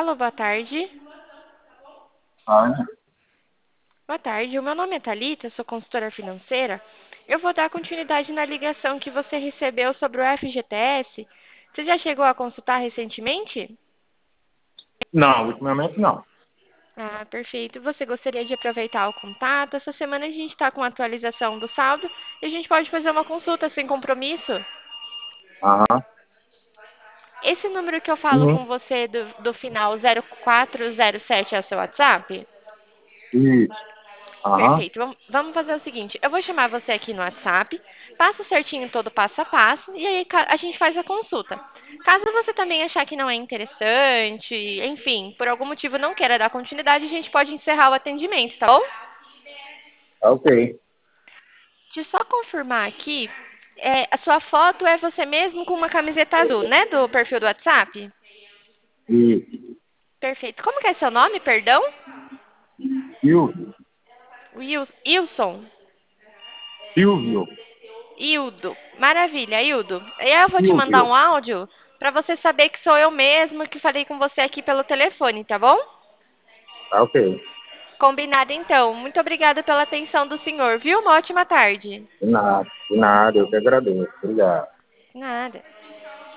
Alô, boa tarde. Ah, Boa tarde, o meu nome é Thalita, sou consultora financeira. Eu vou dar continuidade na ligação que você recebeu sobre o FGTS. Você já chegou a consultar recentemente? não, ultimamente não. Ah, perfeito. Você gostaria de aproveitar o contato? Essa semana a gente está com a atualização do saldo e a gente pode fazer uma consulta sem compromisso. Aham. Esse número que eu falo Uhum. com você do final 0407 é o seu WhatsApp? Isso. Aham. Perfeito. Vamos fazer o seguinte: eu vou chamar você aqui no WhatsApp, passa certinho todo o passo a passo e aí a gente faz a consulta. Caso você também achar que não é interessante, enfim, por algum motivo não queira dar continuidade, a gente pode encerrar o atendimento, tá bom? Tá ok. Deixa eu só confirmar aqui. A sua foto é você mesmo com uma camiseta azul, né? Do perfil do WhatsApp? Isso. Perfeito. Como que é seu nome, perdão? Silvio. Wilson. Silvio. Hildo. Maravilha, Hildo. E aí eu vou te mandar Silvio. um áudio para você saber que sou eu mesma que falei com você aqui pelo telefone, tá bom? Tá ok. Combinado então. Muito obrigada pela atenção do senhor, viu? Uma ótima tarde. De nada. De nada, eu que agradeço. Obrigado. Nada.